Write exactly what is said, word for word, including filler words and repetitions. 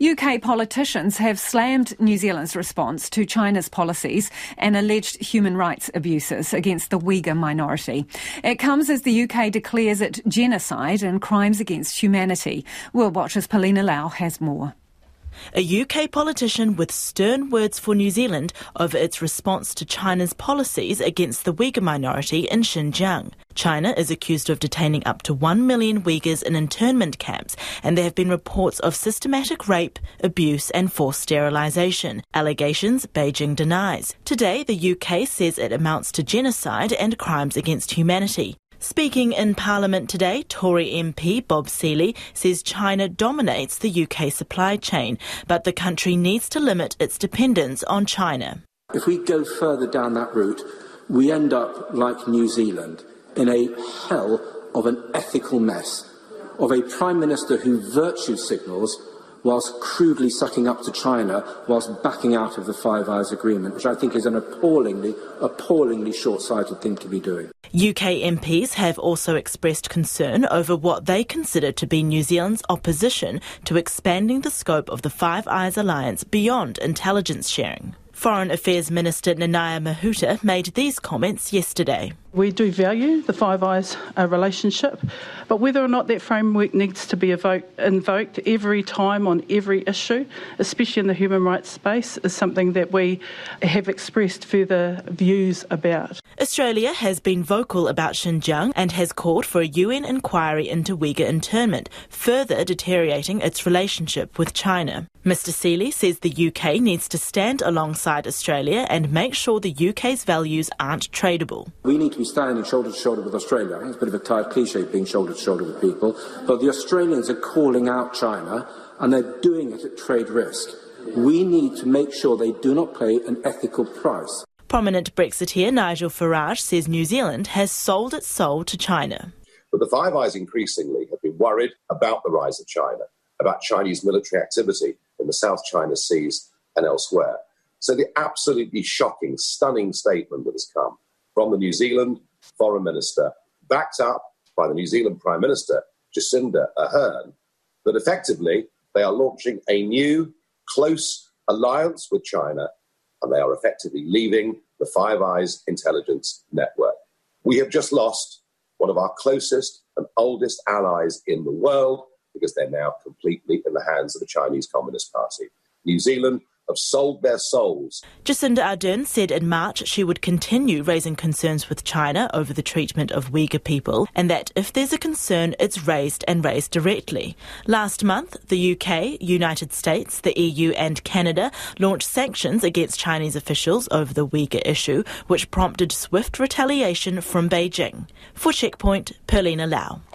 U K politicians have slammed New Zealand's response to China's policies and alleged human rights abuses against the Uyghur minority. It comes as the U K declares it genocide and crimes against humanity. World Watch's Paulina Lau has more. A U K politician with stern words for New Zealand over its response to China's policies against the Uyghur minority in Xinjiang. China is accused of detaining up to one million Uyghurs in internment camps, and there have been reports of systematic rape, abuse and forced sterilisation. Allegations Beijing denies. Today, the U K says it amounts to genocide and crimes against humanity. Speaking in Parliament today, Tory M P Bob Seely says China dominates the U K supply chain, but the country needs to limit its dependence on China. If we go further down that route, we end up like New Zealand, in a hell of an ethical mess, of a Prime Minister who virtue signals whilst crudely sucking up to China, whilst backing out of the Five Eyes Agreement, which I think is an appallingly, appallingly short-sighted thing to be doing. U K M Ps have also expressed concern over what they consider to be New Zealand's opposition to expanding the scope of the Five Eyes alliance beyond intelligence sharing. Foreign Affairs Minister Nanaia Mahuta made these comments yesterday. We do value the Five Eyes uh, relationship, but whether or not that framework needs to be evoked, invoked every time on every issue, especially in the human rights space, is something that we have expressed further views about. Australia has been vocal about Xinjiang and has called for a U N inquiry into Uyghur internment, further deteriorating its relationship with China. Mister Seely says the U K needs to stand alongside Australia and make sure the U K's values aren't tradable. We need to be standing shoulder to shoulder with Australia. I think it's a bit of a tired cliche being shoulder to shoulder with people, but the Australians are calling out China and they're doing it at trade risk. We need to make sure they do not pay an ethical price. Prominent Brexiteer Nigel Farage says New Zealand has sold its soul to China. But the Five Eyes increasingly have been worried about the rise of China, about Chinese military activity in the South China Seas and elsewhere. So the absolutely shocking, stunning statement that has come from the New Zealand Foreign Minister, backed up by the New Zealand Prime Minister, Jacinda Ardern, that effectively they are launching a new, close alliance with China, and they are effectively leaving the Five Eyes intelligence network. We have just lost one of our closest and oldest allies in the world because they're now completely in the hands of the Chinese Communist Party. New Zealand have sold their souls. Jacinda Ardern said in March she would continue raising concerns with China over the treatment of Uyghur people, and that if there's a concern, it's raised and raised directly. Last month, the U K, United States, the E U and Canada launched sanctions against Chinese officials over the Uyghur issue, which prompted swift retaliation from Beijing. For Checkpoint, Paulina Lau.